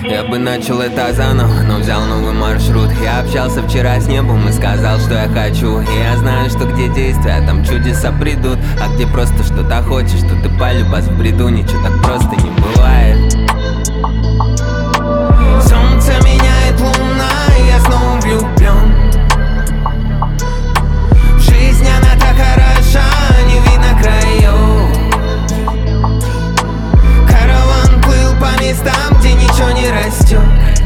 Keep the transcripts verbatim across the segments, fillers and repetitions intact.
Я бы начал это заново, но взял новый маршрут. Я общался вчера с небом и сказал, что я хочу. И я знаю, что где действия, там чудеса придут. А где просто что-то хочешь, что ты полюбас в бреду. Ничего так просто не бывает. Солнце меняет луна, и я снова влюблен. Жизнь, она так хороша, не видно краев. Караван плыл по местам, где ничего не растет.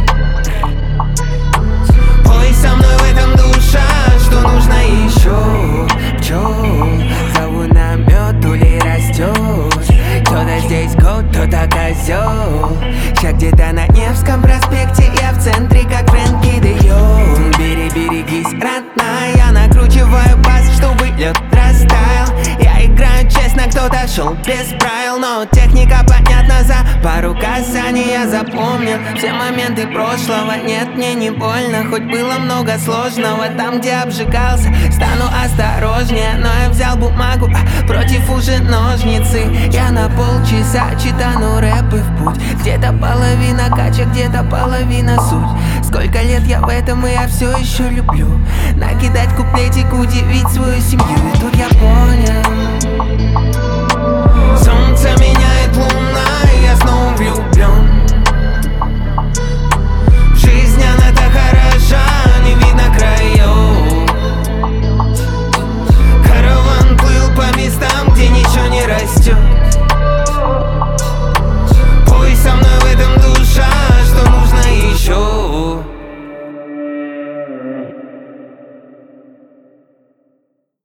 Ой, со мной в этом душа, что нужно еще? Пчел, зову на мед, улей растет. Кто-то здесь кот, кто-то козел. Ща где-то на Невском проспекте, я в центре, как Фрэнки де Йонг. Бери, берегись, родная, накручиваю бас, чтобы лед растаял. Я играю честно, кто-то шел без правил, но техника понятна за пару касаний. Я запомнил все моменты прошлого. Нет, мне не больно, хоть было много сложного. Там, где обжигался, стану осторожнее. Но я взял бумагу, а против уже ножницы. Я на полчаса читану рэпы в путь. Где-то половина кача, где-то половина суть. Сколько лет я в этом, и я все еще люблю накидать куплетик, удивить свою семью. И тут я понял,